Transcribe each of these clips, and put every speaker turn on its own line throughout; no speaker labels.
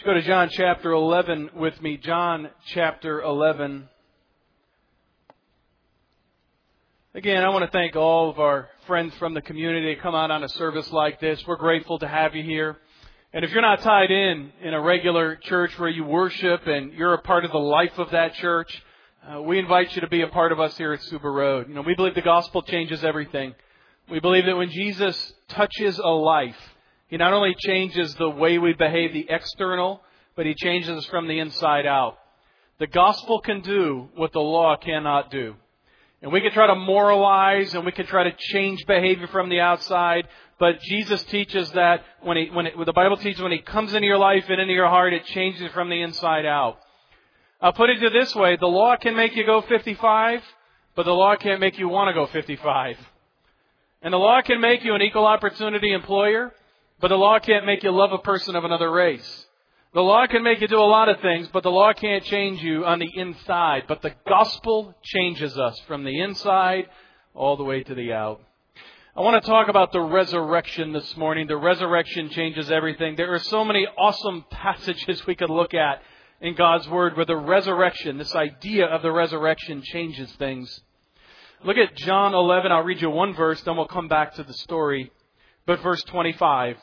Let's go to John chapter 11 with me. John chapter 11. Again, I want to thank all of our friends from the community that come out on a service like this. We're grateful to have you here. And if you're not tied in a regular church where you worship and you're a part of the life of that church, we invite you to be a part of us here at Suba Road. You know, we believe the gospel changes everything. We believe that when Jesus touches a life, He not only changes the way we behave, the external, but He changes us from the inside out. The gospel can do what the law cannot do. And we can try to moralize and we can try to change behavior from the outside, but Jesus teaches that the Bible teaches when He comes into your life and into your heart, it changes it from the inside out. I'll put it to this way, the law can make you go 55, but the law can't make you want to go 55. And the law can make you an equal opportunity employer, but the law can't make you love a person of another race. The law can make you do a lot of things, but the law can't change you on the inside. But the gospel changes us from the inside all the way to the out. I want to talk about the resurrection this morning. The resurrection changes everything. There are so many awesome passages we could look at in God's Word where the resurrection, this idea of the resurrection, changes things. Look at John 11. I'll read you one verse, then we'll come back to the story. But verse 25.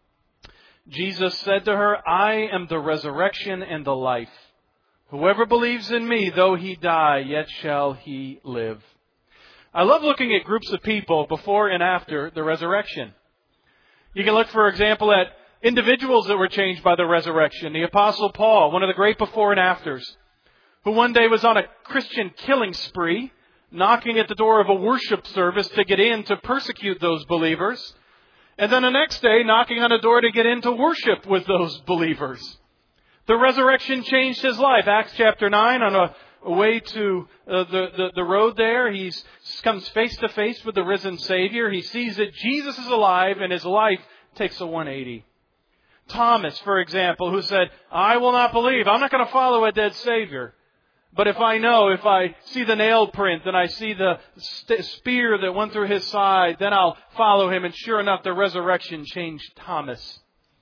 Jesus said to her, I am the resurrection and the life. Whoever believes in me, though he die, yet shall he live. I love looking at groups of people before and after the resurrection. You can look, for example, at individuals that were changed by the resurrection. The Apostle Paul, one of the great before and afters, who one day was on a Christian killing spree, knocking at the door of a worship service to get in to persecute those believers. And then the next day, knocking on a door to get into worship with those believers. The resurrection changed his life. Acts chapter 9, on a way to the road there, he comes face to face with the risen Savior. He sees that Jesus is alive and his life takes a 180. Thomas, for example, who said, I will not believe. I'm not going to follow a dead Savior. But if I see the nail print and I see the spear that went through his side, then I'll follow him. And sure enough, the resurrection changed Thomas.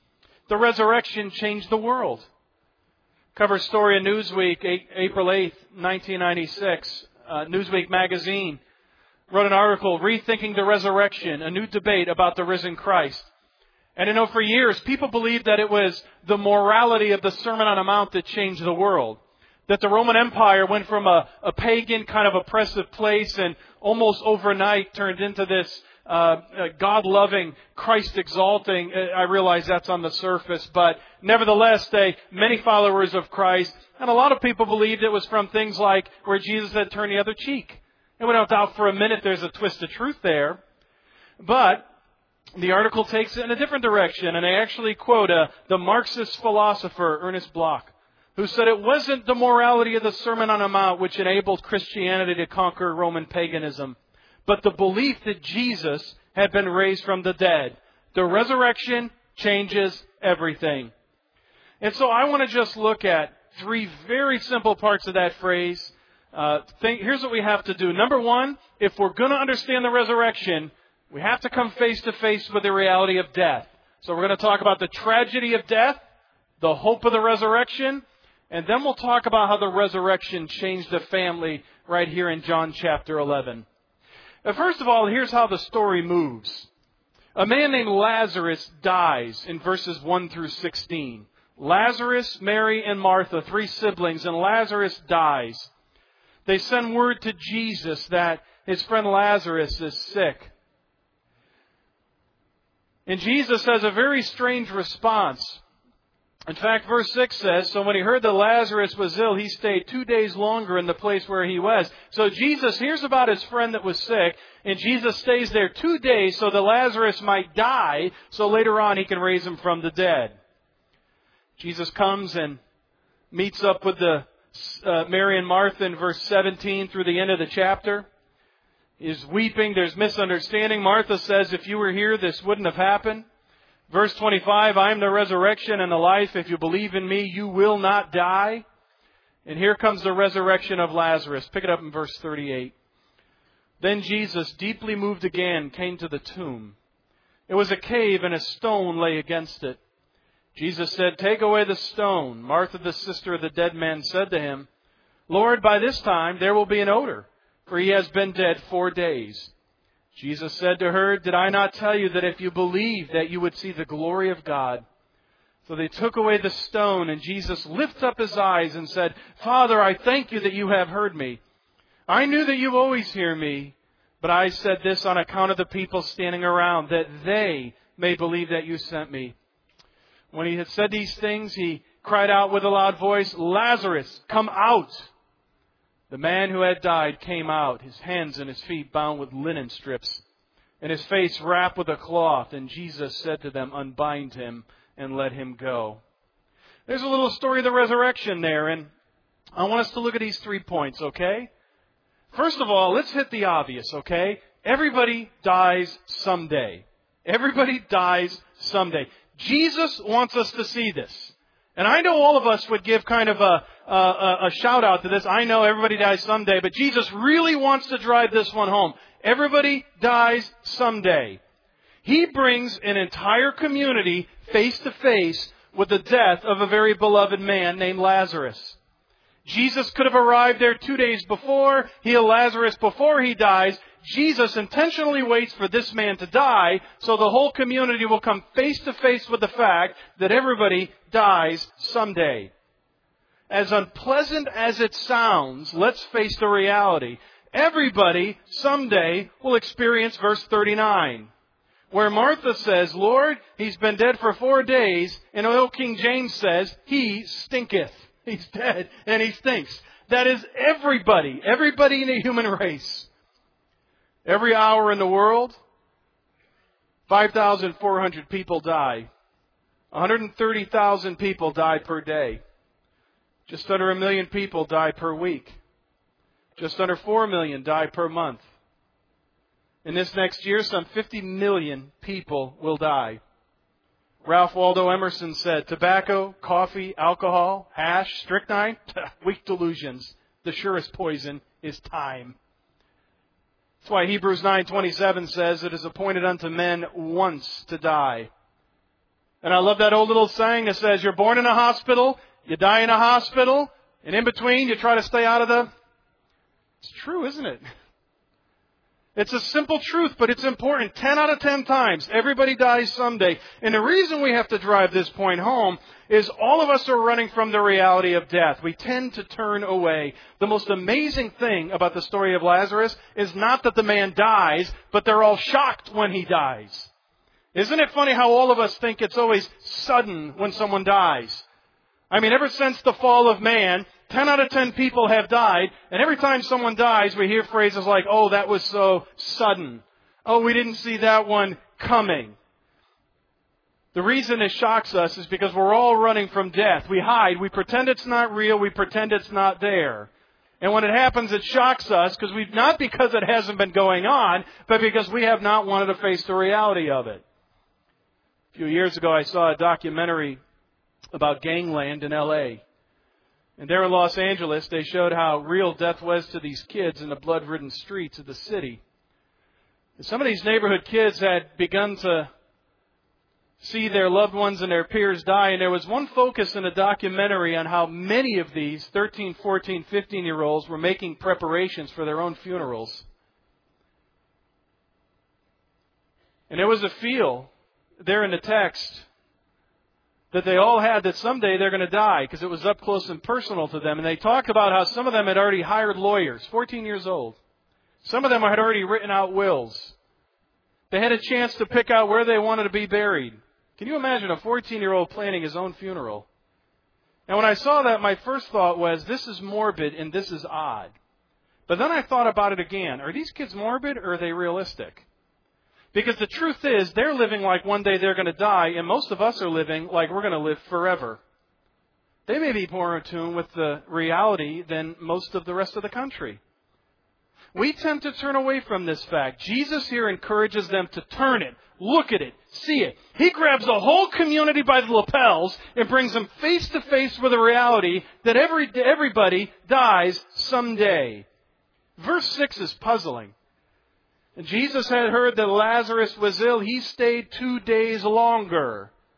The resurrection changed the world. Cover story in Newsweek, April 8th, 1996. Newsweek magazine wrote an article, Rethinking the Resurrection, a new debate about the risen Christ. And for years, people believed that it was the morality of the Sermon on the Mount that changed the world. That the Roman Empire went from a pagan kind of oppressive place and almost overnight turned into this God-loving, Christ-exalting. I realize that's on the surface, but nevertheless, many followers of Christ, and a lot of people believed it was from things like where Jesus had turned the other cheek. And we don't doubt for a minute there's a twist of truth there. But the article takes it in a different direction, and they actually quote the Marxist philosopher Ernest Bloch, who said it wasn't the morality of the Sermon on the Mount which enabled Christianity to conquer Roman paganism, but the belief that Jesus had been raised from the dead. The resurrection changes everything. And so I want to just look at three very simple parts of that phrase. Here's what we have to do. Number one, if we're going to understand the resurrection, we have to come face to face with the reality of death. So we're going to talk about the tragedy of death, the hope of the resurrection, and then we'll talk about how the resurrection changed the family right here in John chapter 11. First of all, here's how the story moves. A man named Lazarus dies in verses 1 through 16. Lazarus, Mary, and Martha, three siblings, and Lazarus dies. They send word to Jesus that his friend Lazarus is sick. And Jesus has a very strange response. In fact, verse 6 says, so when he heard that Lazarus was ill, he stayed 2 days longer in the place where he was. So Jesus hears about his friend that was sick, and Jesus stays there 2 days so that Lazarus might die, so later on he can raise him from the dead. Jesus comes and meets up with Mary and Martha in verse 17 through the end of the chapter. He's weeping, there's misunderstanding. Martha says, if you were here, this wouldn't have happened. Verse 25, I am the resurrection and the life. If you believe in me, you will not die. And here comes the resurrection of Lazarus. Pick it up in verse 38. Then Jesus, deeply moved again, came to the tomb. It was a cave and a stone lay against it. Jesus said, "Take away the stone." Martha, the sister of the dead man, said to him, "Lord, by this time there will be an odor, for he has been dead 4 days." Jesus said to her, "Did I not tell you that if you believed that you would see the glory of God?" So they took away the stone, and Jesus lifted up his eyes and said, "Father, I thank you that you have heard me. I knew that you always hear me, but I said this on account of the people standing around, that they may believe that you sent me." When he had said these things, he cried out with a loud voice, "Lazarus, come out!" The man who had died came out, his hands and his feet bound with linen strips, and his face wrapped with a cloth. And Jesus said to them, "Unbind him and let him go." There's a little story of the resurrection there, and I want us to look at these 3 points, okay? First of all, let's hit the obvious, okay? Everybody dies someday. Everybody dies someday. Jesus wants us to see this. And I know all of us would give kind of a shout out to this. I know everybody dies someday, but Jesus really wants to drive this one home. Everybody dies someday. He brings an entire community face to face with the death of a very beloved man named Lazarus. Jesus could have arrived there 2 days before, healed Lazarus before he dies. Jesus intentionally waits for this man to die so the whole community will come face to face with the fact that everybody dies someday. As unpleasant as it sounds, let's face the reality. Everybody someday will experience verse 39, where Martha says, "Lord, he's been dead for 4 days," and old King James says, "He stinketh." He's dead and he stinks. That is everybody in the human race. Every hour in the world, 5,400 people die. 130,000 people die per day. Just under 1 million people die per week. Just under 4 million die per month. In this next year, some 50 million people will die. Ralph Waldo Emerson said, "Tobacco, coffee, alcohol, hash, strychnine, weak delusions. The surest poison is time." That's why Hebrews 9:27 says, "It is appointed unto men once to die." And I love that old little saying that says, you're born in a hospital, you die in a hospital, and in between you try to stay out of the... It's true, isn't it? It's a simple truth, but it's important. 10 out of 10 times, everybody dies someday. And the reason we have to drive this point home is all of us are running from the reality of death. We tend to turn away. The most amazing thing about the story of Lazarus is not that the man dies, but they're all shocked when he dies. Isn't it funny how all of us think it's always sudden when someone dies? I mean, ever since the fall of man, 10 out of 10 people have died, and every time someone dies, we hear phrases like, "Oh, that was so sudden. Oh, we didn't see that one coming." The reason it shocks us is because we're all running from death. We hide. We pretend it's not real. We pretend it's not there. And when it happens, it shocks us not because it hasn't been going on, but because we have not wanted to face the reality of it. A few years ago, I saw a documentary about gangland in L.A., and there in Los Angeles, they showed how real death was to these kids in the blood-ridden streets of the city. And some of these neighborhood kids had begun to see their loved ones and their peers die, and there was one focus in the documentary on how many of these 13, 14, 15-year-olds were making preparations for their own funerals. And there was a feel there in the text that they all had that someday they're going to die because it was up close and personal to them. And they talk about how some of them had already hired lawyers, 14 years old. Some of them had already written out wills. They had a chance to pick out where they wanted to be buried. Can you imagine a 14-year-old planning his own funeral? And when I saw that, my first thought was, this is morbid and this is odd. But then I thought about it again. Are these kids morbid or are they realistic? Because the truth is, they're living like one day they're going to die, and most of us are living like we're going to live forever. They may be more in tune with the reality than most of the rest of the country. We tend to turn away from this fact. Jesus here encourages them to turn it, look at it, see it. He grabs the whole community by the lapels and brings them face to face with the reality that everybody dies someday. Verse 6 is puzzling. And Jesus had heard that Lazarus was ill. He stayed 2 days longer.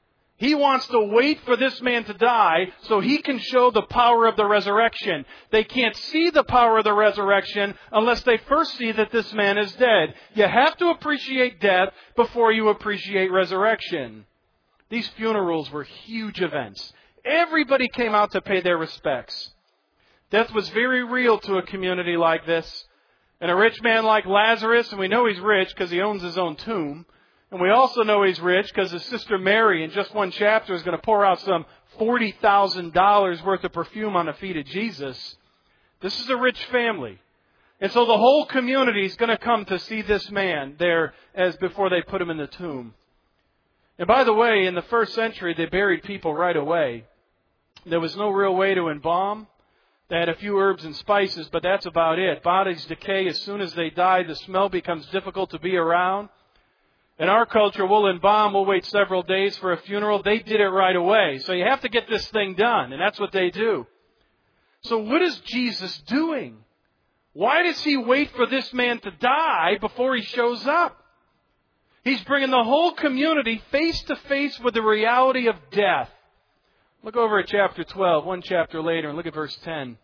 He wants to wait for this man to die so he can show the power of the resurrection. They can't see the power of the resurrection unless they first see that this man is dead. You have to appreciate death before you appreciate resurrection. These funerals were huge events. Everybody came out to pay their respects. Death was very real to a community like this. And a rich man like Lazarus, and we know he's rich because he owns his own tomb. And we also know he's rich because his sister Mary, in just one chapter, is going to pour out some $40,000 worth of perfume on the feet of Jesus. This is a rich family. And so the whole community is going to come to see this man there as before they put him in the tomb. And by the way, in the first century, they buried people right away. There was no real way to embalm. They had a few herbs and spices, but that's about it. Bodies decay as soon as they die. The smell becomes difficult to be around. In our culture, we'll embalm, we'll wait several days for a funeral. They did it right away. So you have to get this thing done, and that's what they do. So what is Jesus doing? Why does he wait for this man to die before he shows up? He's bringing the whole community face to face with the reality of death. Look over at chapter 12, one chapter later, and look at verse 10.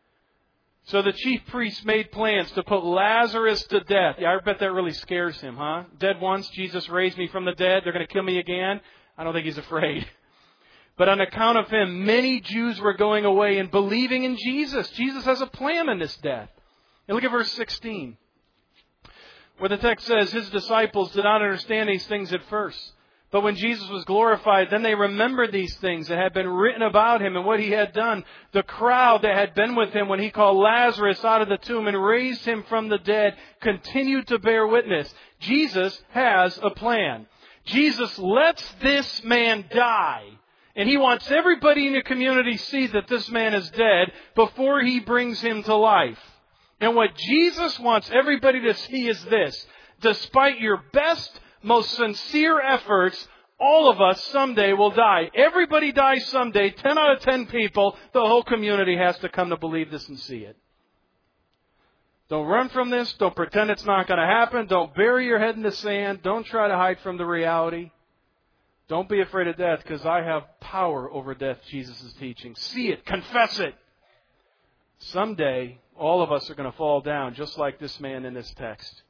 So the chief priests made plans to put Lazarus to death. Yeah, I bet that really scares him, huh? Dead once, Jesus raised me from the dead. They're going to kill me again. I don't think he's afraid. But on account of him, many Jews were going away and believing in Jesus. Jesus has a plan in this death. And look at verse 16, where the text says, his disciples did not understand these things at first. But when Jesus was glorified, then they remembered these things that had been written about him and what he had done. The crowd that had been with him when he called Lazarus out of the tomb and raised him from the dead continued to bear witness. Jesus has a plan. Jesus lets this man die. And he wants everybody in the community to see that this man is dead before he brings him to life. And what Jesus wants everybody to see is this. Despite your best, most sincere efforts, all of us someday will die. Everybody dies someday. 10 out of 10 people, the whole community has to come to believe this and see it. Don't run from this. Don't pretend it's not going to happen. Don't bury your head in the sand. Don't try to hide from the reality. Don't be afraid of death because I have power over death, Jesus is teaching. See it. Confess it. Someday, all of us are going to fall down just like this man in this text.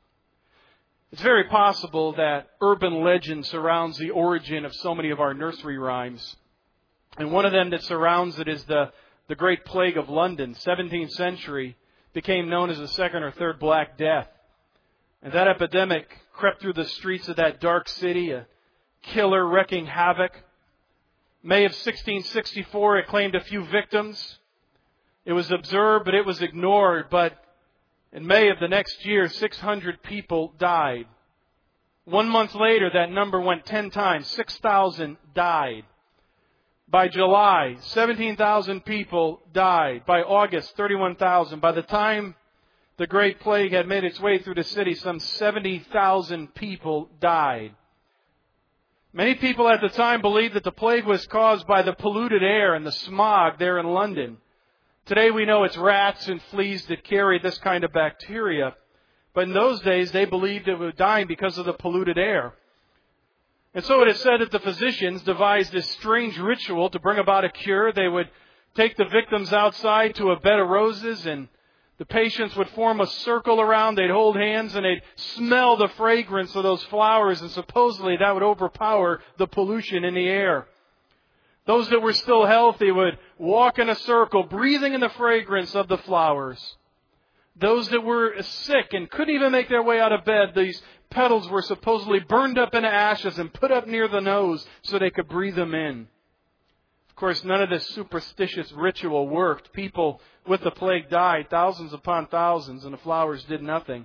It's very possible that urban legend surrounds the origin of so many of our nursery rhymes. And one of them that surrounds it is the Great Plague of London, 17th century, became known as the Second or Third Black Death. And that epidemic crept through the streets of that dark city, a killer wreaking havoc. May of 1664, it claimed a few victims. It was observed, but it was ignored. But in May of the next year, 600 people died. 1 month later, that number went 10 times. 6,000 died. By July, 17,000 people died. By August, 31,000. By the time the Great Plague had made its way through the city, some 70,000 people died. Many people at the time believed that the plague was caused by the polluted air and the smog there in London. Today we know it's rats and fleas that carry this kind of bacteria. But in those days they believed it was dying because of the polluted air. And so it is said that the physicians devised this strange ritual to bring about a cure. They would take the victims outside to a bed of roses and the patients would form a circle around. They'd hold hands and they'd smell the fragrance of those flowers, and supposedly that would overpower the pollution in the air. Those that were still healthy would walk in a circle, breathing in the fragrance of the flowers. Those that were sick and couldn't even make their way out of bed, these petals were supposedly burned up into ashes and put up near the nose so they could breathe them in. Of course, none of this superstitious ritual worked. People with the plague died, thousands upon thousands, and the flowers did nothing.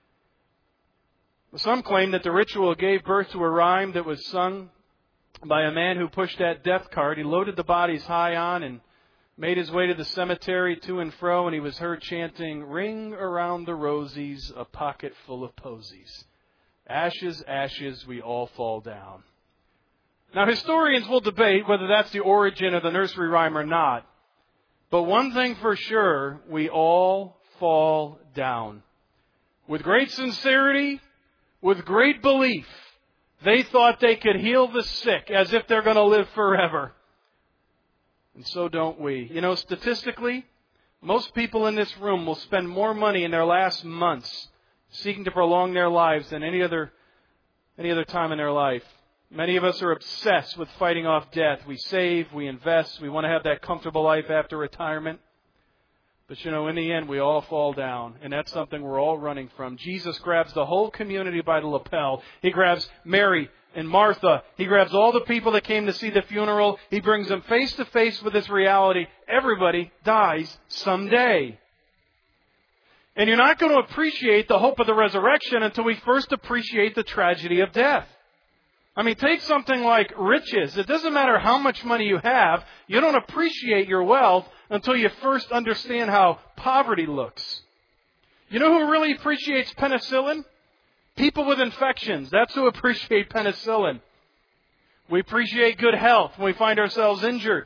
Some claim that the ritual gave birth to a rhyme that was sung by a man who pushed that death cart. He loaded the bodies high on and made his way to the cemetery to and fro, and he was heard chanting, "Ring around the rosies, a pocket full of posies. Ashes, ashes, we all fall down." Now, historians will debate whether that's the origin of the nursery rhyme or not. But one thing for sure, we all fall down. With great sincerity, with great belief, They thought they could heal the sick as if they're going to live forever. And so don't we. You know, statistically, most people in this room will spend more money in their last months seeking to prolong their lives than any other time in their life. Many of us are obsessed with fighting off death. We save, we invest, we want to have that comfortable life after retirement. But you know, in the end, we all fall down, and that's something we're all running from. Jesus grabs the whole community by the lapel. He grabs Mary and Martha. He grabs all the people that came to see the funeral. He brings them face to face with this reality. Everybody dies someday. And you're not going to appreciate the hope of the resurrection until we first appreciate the tragedy of death. I mean, take something like riches. It doesn't matter how much money you have. You don't appreciate your wealth until you first understand how poverty looks. You know who really appreciates penicillin? People with infections. That's who appreciate penicillin. We appreciate good health when we find ourselves injured.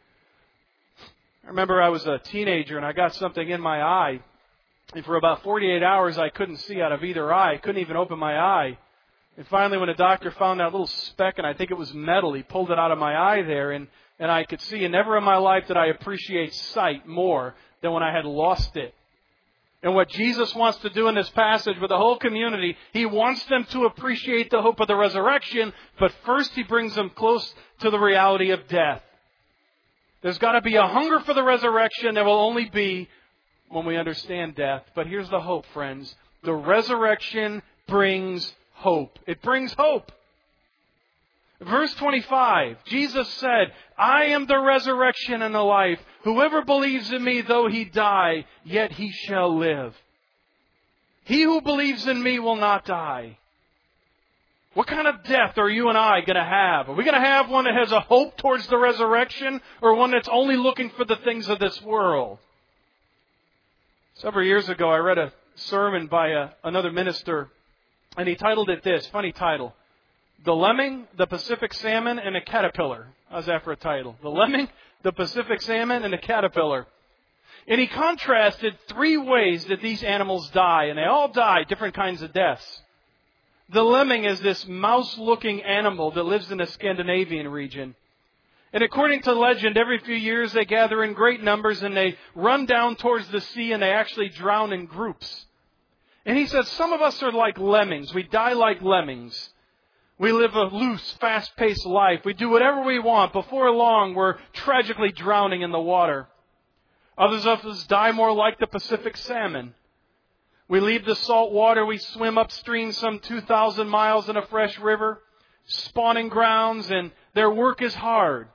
I remember I was a teenager and I got something in my eye. And for about 48 hours, I couldn't see out of either eye. I couldn't even open my eye. And finally, when the doctor found that little speck, and I think it was metal, he pulled it out of my eye there, and I could see. And never in my life did I appreciate sight more than when I had lost it. And what Jesus wants to do in this passage with the whole community, He wants them to appreciate the hope of the resurrection, but first He brings them close to the reality of death. There's got to be a hunger for the resurrection that will only be when we understand death. But here's the hope, friends. The resurrection brings hope. It brings hope. Verse 25, Jesus said, I am the resurrection and the life. Whoever believes in me, though he die, yet he shall live. He who believes in me will not die. What kind of death are you and I going to have? Are we going to have one that has a hope towards the resurrection, or one that's only looking for the things of this world? Several years ago, I read a sermon by another minister, and he titled it this, funny title, The Lemming, the Pacific Salmon, and the Caterpillar. How's that for a title? The Lemming, the Pacific Salmon, and the Caterpillar. And he contrasted 3 ways that these animals die, and they all die different kinds of deaths. The lemming is this mouse-looking animal that lives in the Scandinavian region. And according to legend, every few years they gather in great numbers and they run down towards the sea and they actually drown in groups. And he says, some of us are like lemmings. We die like lemmings. We live a loose, fast-paced life. We do whatever we want. Before long, we're tragically drowning in the water. Others of us die more like the Pacific salmon. We leave the salt water. We swim upstream some 2,000 miles in a fresh river, spawning grounds, and their work is hard.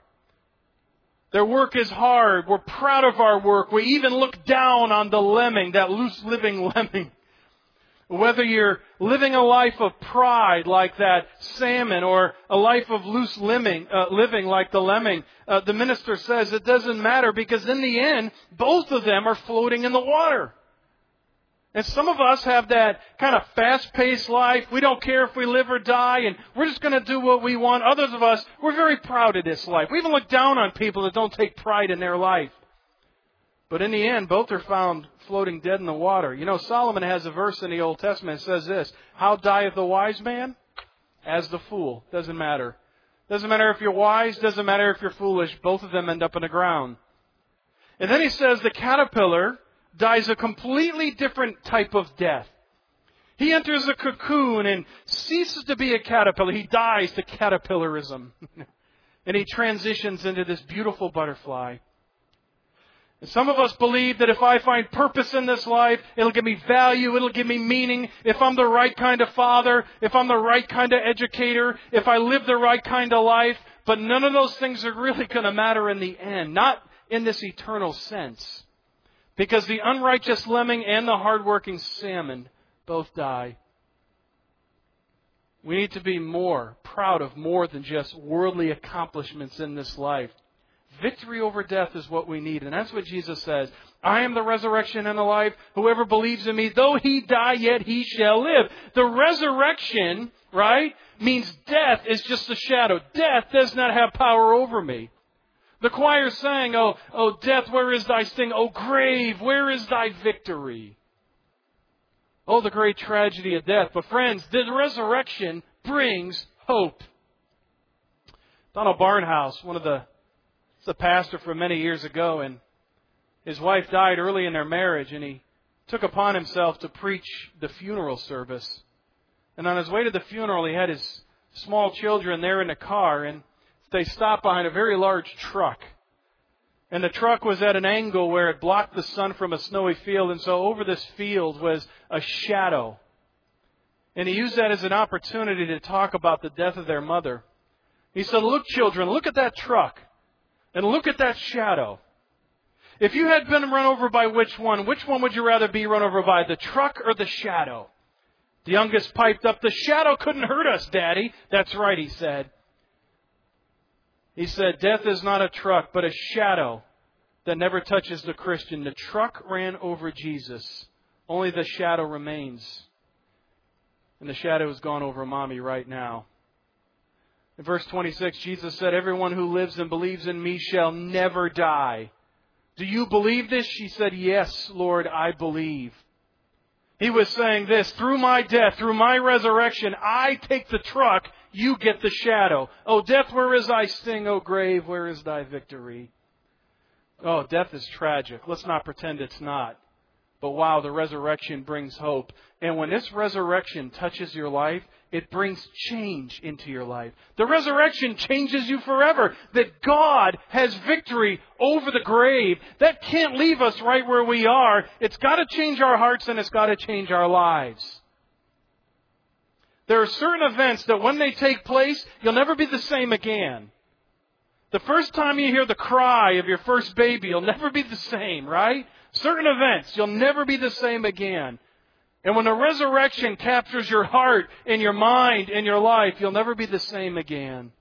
Their work is hard. We're proud of our work. We even look down on the lemming, that loose-living lemming. Whether you're living a life of pride like that salmon or a life of loose living like the lemming, the minister says it doesn't matter because in the end, both of them are floating in the water. And some of us have that kind of fast-paced life. We don't care if we live or die, and we're just going to do what we want. Others of us, we're very proud of this life. We even look down on people that don't take pride in their life. But in the end, both are found floating dead in the water. You know, Solomon has a verse in the Old Testament that says this, how dieth the wise man? As the fool. Doesn't matter. Doesn't matter if you're wise, doesn't matter if you're foolish. Both of them end up in the ground. And then he says the caterpillar dies a completely different type of death. He enters a cocoon and ceases to be a caterpillar. He dies to caterpillarism. And he transitions into this beautiful butterfly. And some of us believe that if I find purpose in this life, it'll give me value, it'll give me meaning. If I'm the right kind of father, if I'm the right kind of educator, if I live the right kind of life. But none of those things are really going to matter in the end. Not in this eternal sense. Because the unrighteous lemming and the hardworking salmon both die. We need to be more proud of more than just worldly accomplishments in this life. Victory over death is what we need. And that's what Jesus says. I am the resurrection and the life. Whoever believes in me, though he die, yet he shall live. The resurrection, right, means death is just a shadow. Death does not have power over me. The choir sang, oh death, where is thy sting? O grave, where is thy victory? Oh, the great tragedy of death. But friends, the resurrection brings hope. Donald Barnhouse, was a pastor for many years ago, and his wife died early in their marriage, and he took upon himself to preach the funeral service. And on his way to the funeral, he had his small children there in the car, and they stopped behind a very large truck. And the truck was at an angle where it blocked the sun from a snowy field, and so over this field was a shadow. And he used that as an opportunity to talk about the death of their mother. He said, "Look, children, look at that truck, and look at that shadow. If you had been run over by which one would you rather be run over by, the truck or the shadow?" The youngest piped up, "The shadow couldn't hurt us, Daddy." "That's right," he said. He said, "Death is not a truck, but a shadow that never touches the Christian. The truck ran over Jesus. Only the shadow remains. And the shadow has gone over Mommy right now." In verse 26, Jesus said, "Everyone who lives and believes in me shall never die." "Do you believe this?" She said, "Yes, Lord, I believe." He was saying this: through my death, through my resurrection, I take the truck, you get the shadow. "Oh, death, where is thy sting? Oh, grave, where is thy victory?" Oh, death is tragic. Let's not pretend it's not. But wow, the resurrection brings hope. And when this resurrection touches your life, it brings change into your life. The resurrection changes you forever. That God has victory over the grave. That can't leave us right where we are. It's got to change our hearts, and it's got to change our lives. There are certain events that when they take place, you'll never be the same again. The first time you hear the cry of your first baby, you'll never be the same, right? Certain events, you'll never be the same again. And when the resurrection captures your heart and your mind and your life, you'll never be the same again.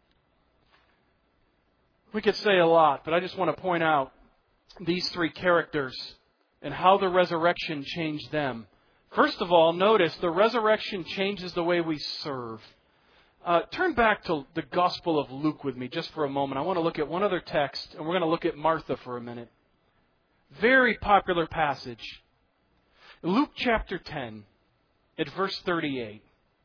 We could say a lot, but I just want to point out these three characters and how the resurrection changed them. First of all, notice the resurrection changes the way we serve. Turn back to the Gospel of Luke with me just for a moment. I want to look at one other text, and we're going to look at Martha for a minute. Very popular passage. Luke chapter 10, at verse 38.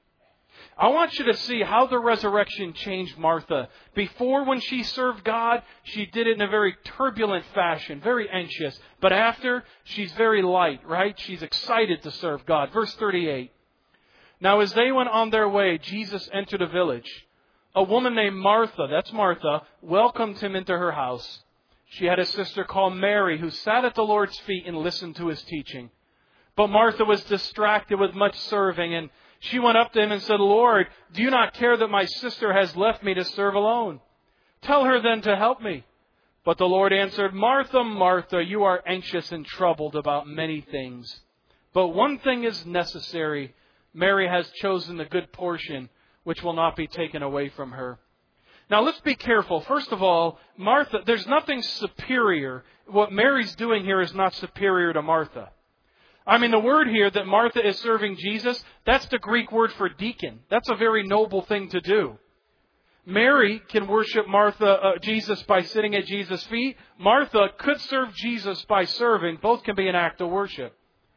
I want you to see how the resurrection changed Martha. Before, when she served God, she did it in a very turbulent fashion, very anxious. But after, she's very light, right? She's excited to serve God. Verse 38. "Now as they went on their way, Jesus entered a village. A woman named Martha," that's Martha, "welcomed him into her house. She had a sister called Mary who sat at the Lord's feet and listened to his teaching. But Martha was distracted with much serving, and she went up to him and said, 'Lord, do you not care that my sister has left me to serve alone? Tell her then to help me.' But the Lord answered, 'Martha, Martha, you are anxious and troubled about many things. But one thing is necessary. Mary has chosen the good portion, which will not be taken away from her.'" Now let's be careful. First of all, Martha, there's nothing superior. What Mary's doing here is not superior to Martha. I mean, the word here that Martha is serving Jesus, that's the Greek word for deacon. That's a very noble thing to do. Mary can worship Jesus by sitting at Jesus' feet. Martha could serve Jesus by serving. Both can be an act of worship.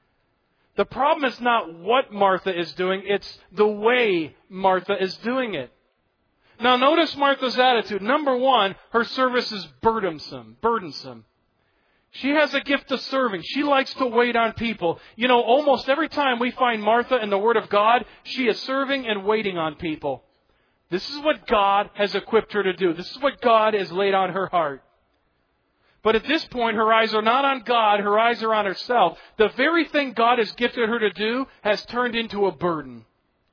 The problem is not what Martha is doing, it's the way Martha is doing it. Now notice Martha's attitude. Number one, her service is burdensome. She has a gift of serving. She likes to wait on people. You know, almost every time we find Martha in the Word of God, she is serving and waiting on people. This is what God has equipped her to do. This is what God has laid on her heart. But at this point, her eyes are not on God, her eyes are on herself. The very thing God has gifted her to do has turned into a burden.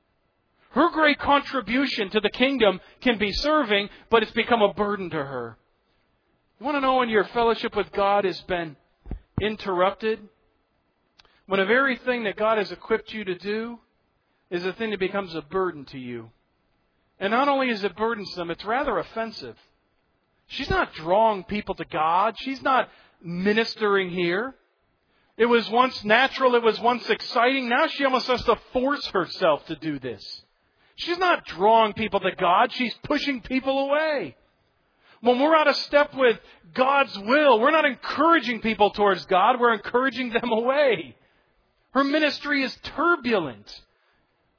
Her great contribution to the kingdom can be serving, but it's become a burden to her. You want to know when your fellowship with God has been interrupted? When the very thing that God has equipped you to do is a thing that becomes a burden to you. And not only is it burdensome, it's rather offensive. She's not drawing people to God. She's not ministering here. It was once natural. It was once exciting. Now she almost has to force herself to do this. She's not drawing people to God. She's pushing people away. When we're out of step with God's will, we're not encouraging people towards God. We're encouraging them away. Her ministry is turbulent.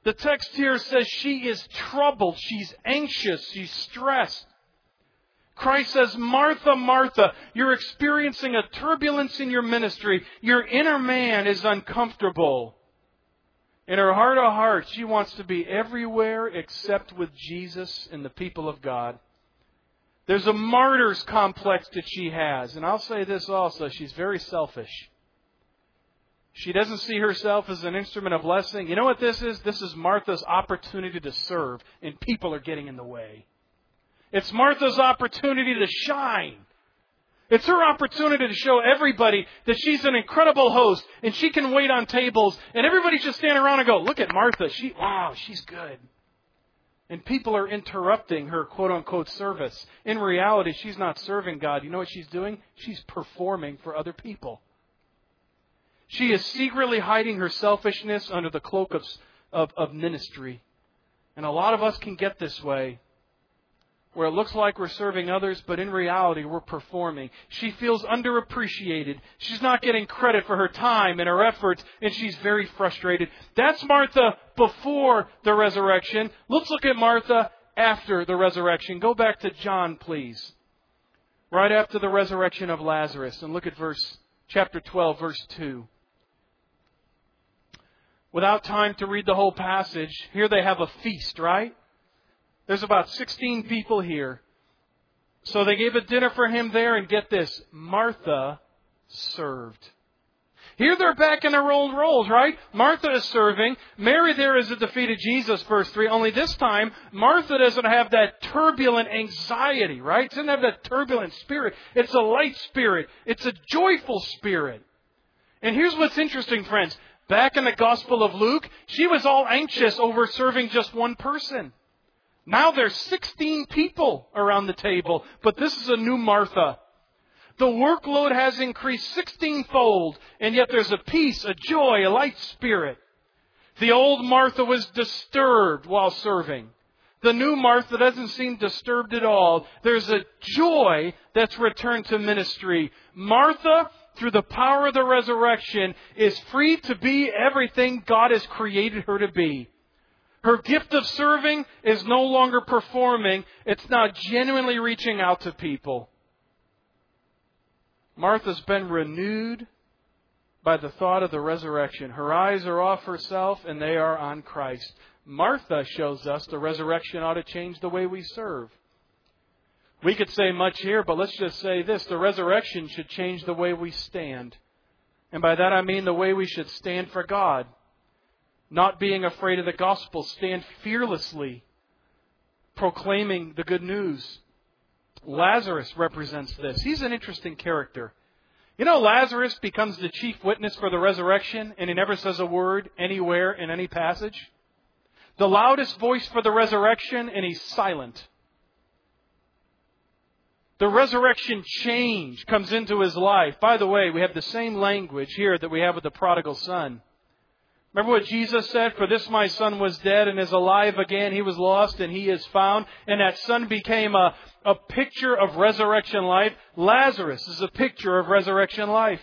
The text here says she is troubled, she's anxious, she's stressed. Christ says, Martha, Martha, you're experiencing a turbulence in your ministry. Your inner man is uncomfortable. In her heart of hearts, she wants to be everywhere except with Jesus and the people of God. There's a martyr's complex that she has. And I'll say this also, she's very selfish. She doesn't see herself as an instrument of blessing. You know what this is? This is Martha's opportunity to serve, and people are getting in the way. It's Martha's opportunity to shine. It's her opportunity to show everybody that she's an incredible host, and she can wait on tables, and everybody's just standing around and go, look at Martha. Wow, she's good. And people are interrupting her quote-unquote service. In reality, she's not serving God. You know what she's doing? She's performing for other people. She is secretly hiding her selfishness under the cloak of ministry. And a lot of us can get this way, where it looks like we're serving others, but in reality we're performing. She feels underappreciated. She's not getting credit for her time and her efforts, and she's very frustrated. That's Martha before the resurrection. Let's look at Martha after the resurrection. Go back to John, please. Right after the resurrection of Lazarus, and look at chapter 12, verse 2. Without time to read the whole passage, here they have a feast, right? There's about 16 people here. So they gave a dinner for him there, and get this, Martha served. Here they're back in their old roles, right? Martha is serving. Mary there is a defeated Jesus, verse 3. Only this time, Martha doesn't have that turbulent anxiety, right? She doesn't have that turbulent spirit. It's a light spirit. It's a joyful spirit. And here's what's interesting, friends. Back in the Gospel of Luke, she was all anxious over serving just one person. Now there's 16 people around the table, but this is a new Martha. The workload has increased 16-fold, and yet there's a peace, a joy, a light spirit. The old Martha was disturbed while serving. The new Martha doesn't seem disturbed at all. There's a joy that's returned to ministry. Martha, through the power of the resurrection, is free to be everything God has created her to be. Her gift of serving is no longer performing. It's now genuinely reaching out to people. Martha's been renewed by the thought of the resurrection. Her eyes are off herself and they are on Christ. Martha shows us the resurrection ought to change the way we serve. We could say much here, but let's just say this. The resurrection should change the way we stand. And by that I mean the way we should stand for God. Not being afraid of the gospel. Stand fearlessly, proclaiming the good news. Lazarus represents this. He's an interesting character. You know, Lazarus becomes the chief witness for the resurrection, and he never says a word anywhere in any passage. The loudest voice for the resurrection, and he's silent. The resurrection change comes into his life. By the way, we have the same language here that we have with the prodigal son. Remember what Jesus said? For this my son was dead and is alive again. He was lost and he is found. And that son became a picture of resurrection life. Lazarus is a picture of resurrection life.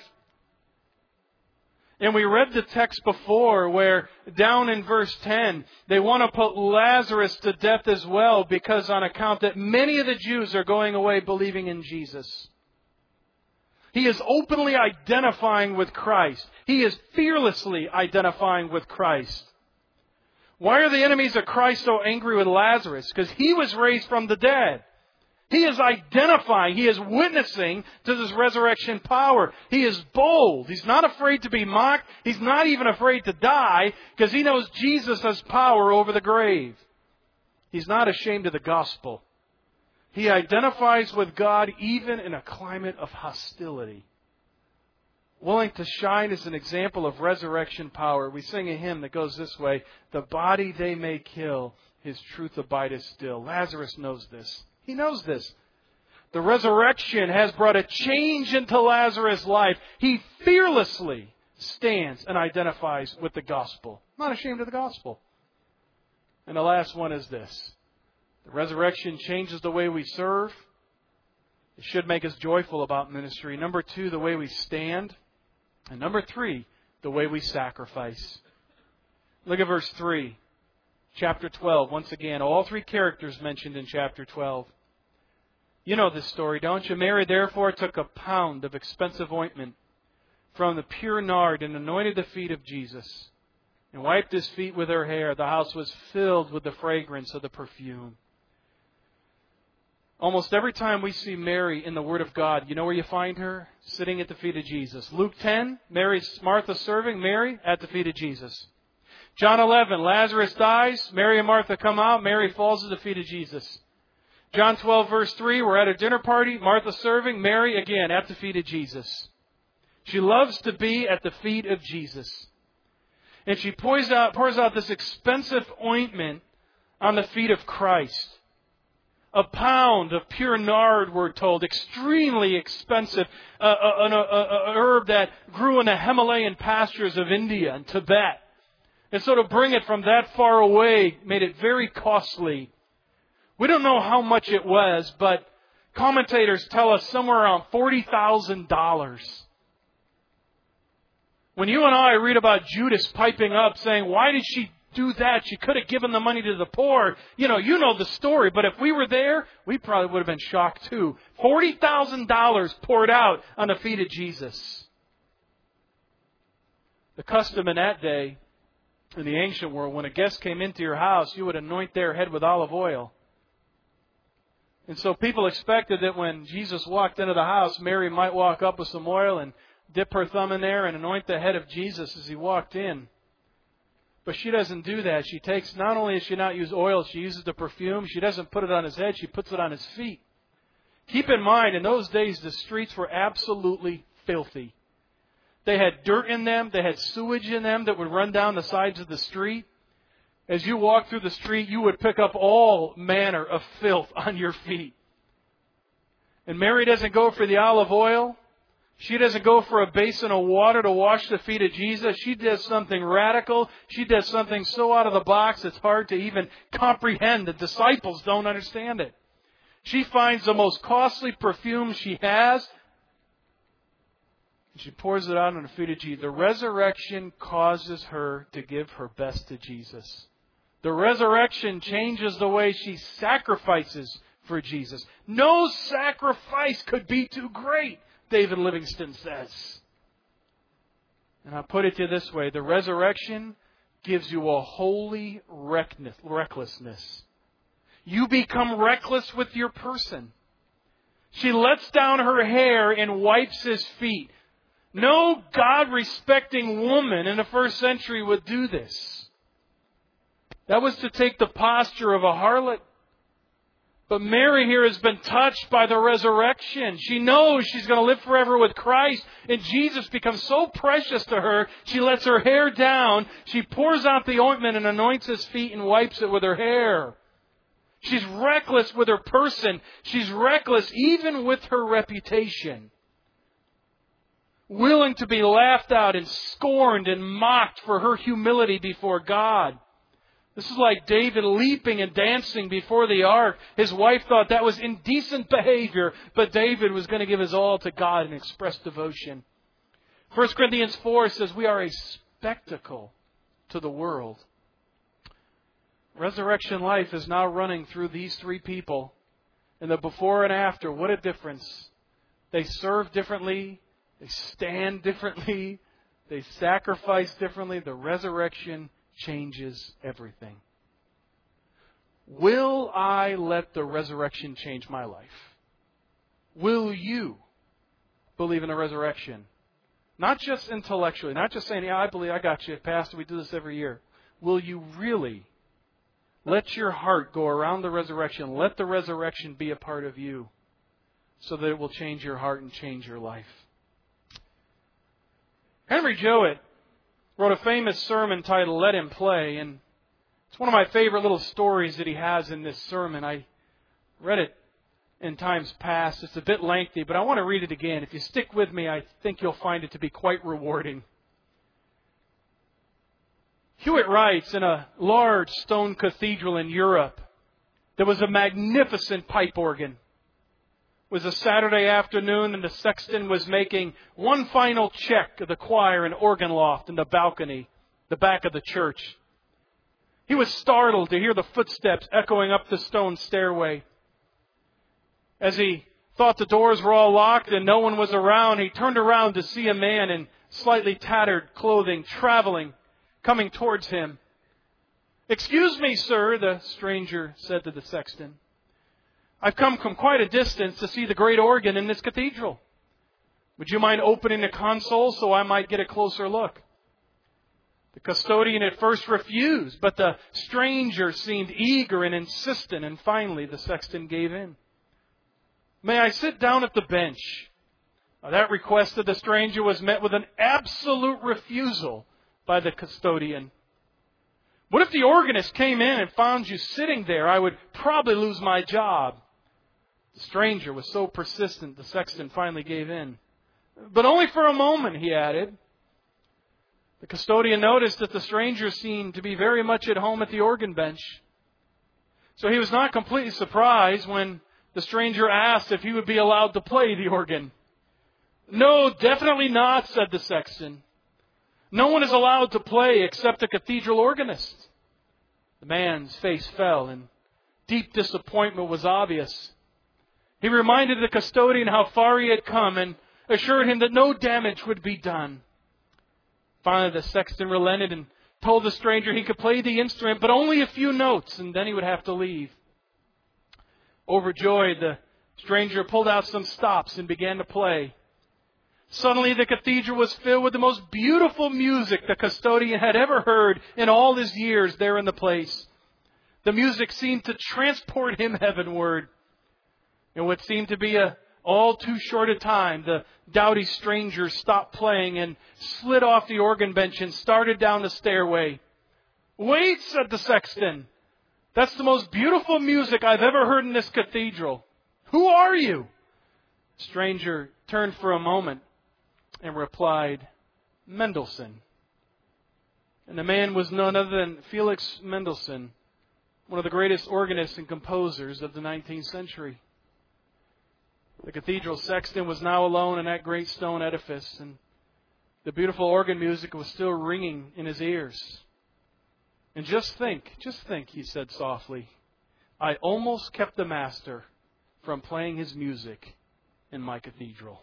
And we read the text before where down in verse 10, they want to put Lazarus to death as well because on account that many of the Jews are going away believing in Jesus. He is openly identifying with Christ. He is fearlessly identifying with Christ. Why are the enemies of Christ so angry with Lazarus? Because he was raised from the dead. He is identifying. He is witnessing to this resurrection power. He is bold. He's not afraid to be mocked. He's not even afraid to die because he knows Jesus has power over the grave. He's not ashamed of the gospel. He identifies with God even in a climate of hostility. Willing to shine as an example of resurrection power. We sing a hymn that goes this way. The body they may kill, his truth abideth still. Lazarus knows this. He knows this. The resurrection has brought a change into Lazarus' life. He fearlessly stands and identifies with the gospel. Not ashamed of the gospel. And the last one is this. The resurrection changes the way we serve. It should make us joyful about ministry. Number 2, the way we stand. And number 3, the way we sacrifice. Look at verse 3. chapter 12. Once again, all three characters mentioned in chapter 12. You know this story, don't you? Mary therefore took a pound of expensive ointment from the pure nard and anointed the feet of Jesus and wiped his feet with her hair. The house was filled with the fragrance of the perfume. Almost every time we see Mary in the Word of God, you know where you find her? Sitting at the feet of Jesus. Luke 10, Martha serving, Mary at the feet of Jesus. John 11, Lazarus dies, Mary and Martha come out, Mary falls at the feet of Jesus. John 12, verse 3, we're at a dinner party, Martha serving, Mary again at the feet of Jesus. She loves to be at the feet of Jesus. And she pours out this expensive ointment on the feet of Christ. A pound of pure nard, we're told, extremely expensive, an herb that grew in the Himalayan pastures of India and Tibet. And so to bring it from that far away made it very costly. We don't know how much it was, but commentators tell us somewhere around $40,000. When you and I read about Judas piping up saying, why did she do that? She could have given the money to the poor. You know the story, but if we were there, we probably would have been shocked too. $40,000 poured out on the feet of Jesus. The custom in that day, in the ancient world, when a guest came into your house, you would anoint their head with olive oil. And so people expected that when Jesus walked into the house, Mary might walk up with some oil and dip her thumb in there and anoint the head of Jesus as he walked in. But she doesn't do that. She takes, not only does she not use oil, she uses the perfume. She doesn't put it on his head, she puts it on his feet. Keep in mind, in those days, the streets were absolutely filthy. They had dirt in them. They had sewage in them that would run down the sides of the street. As you walk through the street, you would pick up all manner of filth on your feet. And Mary doesn't go for the olive oil. She doesn't go for a basin of water to wash the feet of Jesus. She does something radical. She does something so out of the box it's hard to even comprehend. The disciples don't understand it. She finds the most costly perfume she has. She pours it out on the feet of Jesus. The resurrection causes her to give her best to Jesus. The resurrection changes the way she sacrifices for Jesus. No sacrifice could be too great, David Livingstone says. And I'll put it to you this way. The resurrection gives you a holy recklessness. You become reckless with your person. She lets down her hair and wipes his feet. No God-respecting woman in the first century would do this. That was to take the posture of a harlot. But Mary here has been touched by the resurrection. She knows she's going to live forever with Christ. And Jesus becomes so precious to her, she lets her hair down. She pours out the ointment and anoints his feet and wipes it with her hair. She's reckless with her person. She's reckless even with her reputation. Willing to be laughed at and scorned and mocked for her humility before God. This is like David leaping and dancing before the ark. His wife thought that was indecent behavior, but David was going to give his all to God and express devotion. 1 Corinthians 4 says we are a spectacle to the world. Resurrection life is now running through these three people. And the before and after, what a difference. They serve differently. They stand differently. They sacrifice differently. The resurrection changes everything. Will I let the resurrection change my life? Will you believe in the resurrection? Not just intellectually, not just saying, yeah, I believe, I got you, Pastor, we do this every year. Will you really let your heart go around the resurrection? Let the resurrection be a part of you so that it will change your heart and change your life. Henry Jowett wrote a famous sermon titled, Let Him Play, and it's one of my favorite little stories that he has in this sermon. I read it in times past. It's a bit lengthy, but I want to read it again. If you stick with me, I think you'll find it to be quite rewarding. Hewitt writes, in a large stone cathedral in Europe, there was a magnificent pipe organ. It was a Saturday afternoon, and the sexton was making one final check of the choir and organ loft in the balcony, the back of the church. He was startled to hear the footsteps echoing up the stone stairway. As he thought the doors were all locked and no one was around, he turned around to see a man in slightly tattered clothing coming towards him. "Excuse me, sir," the stranger said to the sexton. "I've come from quite a distance to see the great organ in this cathedral. Would you mind opening the console so I might get a closer look?" The custodian at first refused, but the stranger seemed eager and insistent, and finally the sexton gave in. "May I sit down at the bench?" That request of the stranger was met with an absolute refusal by the custodian. "What if the organist came in and found you sitting there? I would probably lose my job." The stranger was so persistent, the sexton finally gave in. "But only for a moment," he added. The custodian noticed that the stranger seemed to be very much at home at the organ bench. So he was not completely surprised when the stranger asked if he would be allowed to play the organ. "No, definitely not," said the sexton. "No one is allowed to play except a cathedral organist." The man's face fell and deep disappointment was obvious. He reminded the custodian how far he had come and assured him that no damage would be done. Finally, the sexton relented and told the stranger he could play the instrument, but only a few notes, and then he would have to leave. Overjoyed, the stranger pulled out some stops and began to play. Suddenly, the cathedral was filled with the most beautiful music the custodian had ever heard in all his years there in the place. The music seemed to transport him heavenward. In what seemed to be all too short a time, the doughty stranger stopped playing and slid off the organ bench and started down the stairway. "Wait," said the sexton. "That's the most beautiful music I've ever heard in this cathedral. Who are you?" The stranger turned for a moment and replied, "Mendelssohn." And the man was none other than Felix Mendelssohn, one of the greatest organists and composers of the 19th century. The cathedral sexton was now alone in that great stone edifice, and the beautiful organ music was still ringing in his ears. "And just think," he said softly, "I almost kept the master from playing his music in my cathedral."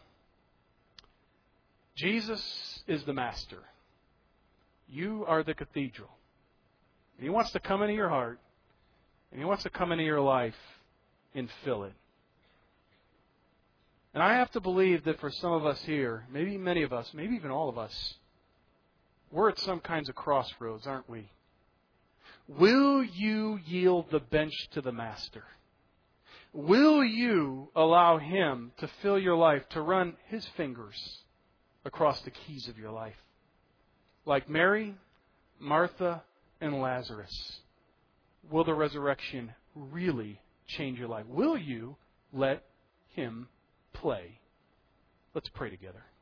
Jesus is the master. You are the cathedral. And He wants to come into your heart, and He wants to come into your life and fill it. And I have to believe that for some of us here, maybe many of us, maybe even all of us, we're at some kinds of crossroads, aren't we? Will you yield the bench to the Master? Will you allow Him to fill your life, to run His fingers across the keys of your life? Like Mary, Martha, and Lazarus, will the resurrection really change your life? Will you let Him play? Let's pray together.